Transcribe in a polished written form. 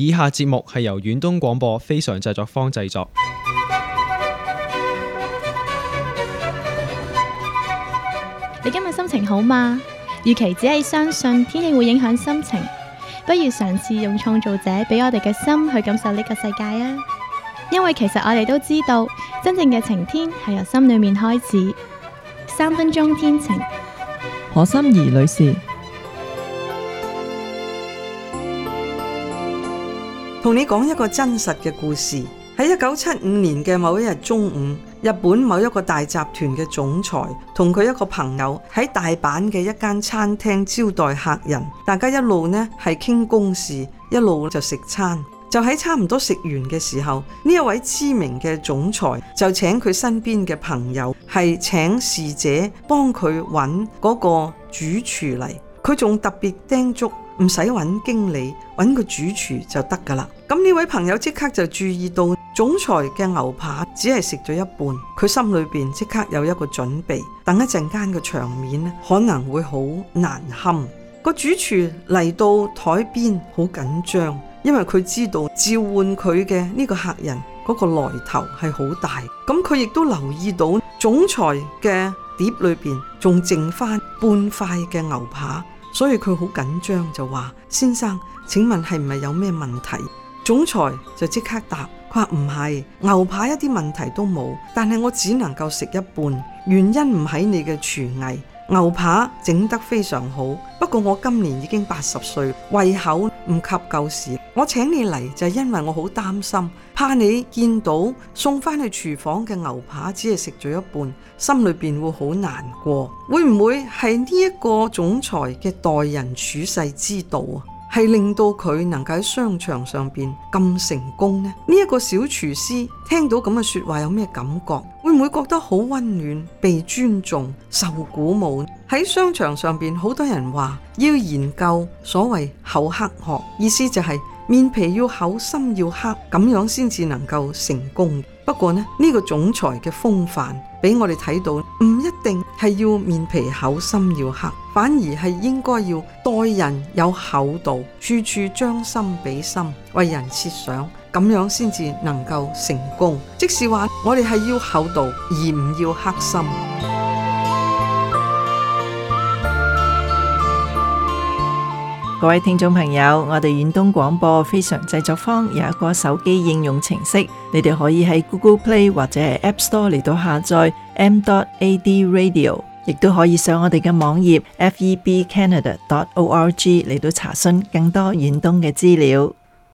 以下節目係由遠東廣播非常製作坊製作。 你今日心情好嗎？與其只係相信天氣會影響心情，不如嘗試用創造者俾我哋嘅心去感受呢個世界啊！因為其實我哋都知道，真正嘅晴天係由心裏面開始。3分鐘天晴， 何心怡女士。 同你講一個真實嘅故事。喺1975年嘅某一日中午，日本某一個大集團嘅總裁同佢一個朋友喺大阪嘅一間餐廳招待客人，大家一路呢係傾公事，一路就食餐。就喺差唔多食完嘅時候，呢一位知名嘅總裁就請佢身邊嘅朋友係請侍者幫佢揾嗰個主廚嚟，佢仲特別叮囑唔使揾經理，揾個主廚就得㗎喇。咁呢位朋友即刻就注意到總裁嘅牛扒只係食咗一半，佢心裏邊即刻有一個準備，等一陣間嘅場面呢可能會好難堪。個主廚嚟到台邊好緊張，因為佢知道召喚佢嘅呢個客人嗰個來頭係好大。咁佢亦都留意到總裁嘅碟裏邊仲剩翻半塊嘅牛扒，所以佢好緊張就話：先生，請問係唔係有咩問題？總裁就即刻答：佢話唔係，牛扒一啲問題都冇，但係我只能夠食一半，原因唔喺你嘅廚藝。牛扒整得非常好，不過我今年已經80歲，胃口唔及舊時。我請你嚟就係因為我好擔心，怕你見到送翻去廚房嘅牛扒只係食咗一半，心裏邊會好難過。會唔會係呢一個總裁嘅待人處世之道啊，係令到佢能夠喺商場上邊咁成功呢？呢一個小廚師聽到咁嘅說話有咩感覺？會唔會覺得好溫暖、被尊重、受鼓舞？喺商場上邊，好多人話要研究所謂厚黑學，意思就係面皮要厚，心要黑，咁樣先至能夠成功。不過呢個總裁嘅風範俾我哋睇到，唔一定係要面皮厚，心要黑，反而係應該要待人有厚度，處處將心比心，為人設想，咁樣先至能夠成功。即是話我哋係要厚度，而唔要黑心。 各位聽眾朋友，我哋遠東廣播非常製作坊有一個手機應用程式，你哋可以喺 Google Play 或者係 App Store 嚟到下載 m.ad radio， 亦都可以上我哋嘅網頁 febcanada.org 嚟到查詢更多遠東嘅資料。